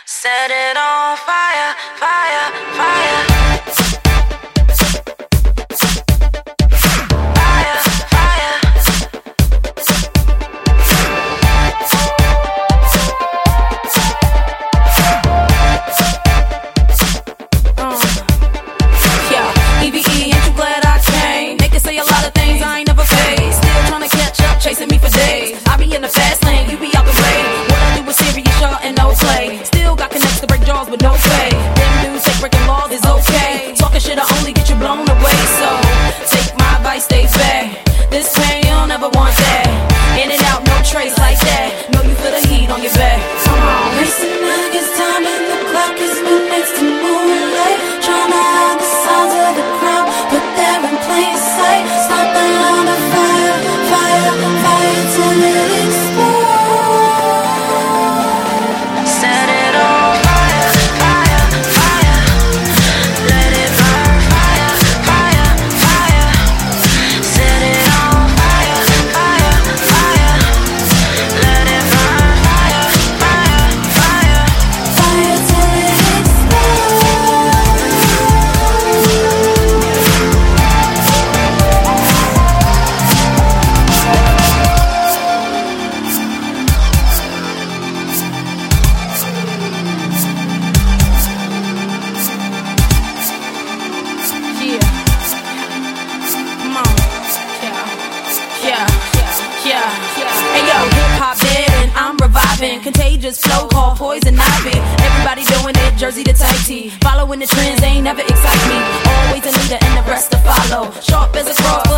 Set it on fire, fire, fire. Chasing me for days. I be in the fast lane, you be out the way. What I do is serious, y'all, and no play. Still got connects to break jaws with no pay. Them dudes say breaking laws is okay. Talking shit'll only get you blown away. So take my advice, stay fair. This pain, you'll never want that. In and out, no trace like that. Know you feel the heat on your back. Come on. Racing against time and the clock is moving next to moonlight. Trying to hide the sounds of the crowd, but they're in plain sight. Start the line of fire, fire, fire till it explodes. Set it on fire, fire, fire. Let it burn, fire, fire, fire. Set it on fire, fire, fire. Let it burn, fire, fire, fire. Fire till it explodes. Yeah. Come on. Yeah. Hey yo, hip hop dead and I'm reviving. Contagious flow called poison ivy. Everybody doing it, jersey to tight tee. Following the trends, they ain't never excite me. Always a leader and the rest to follow. Sharp as a cross.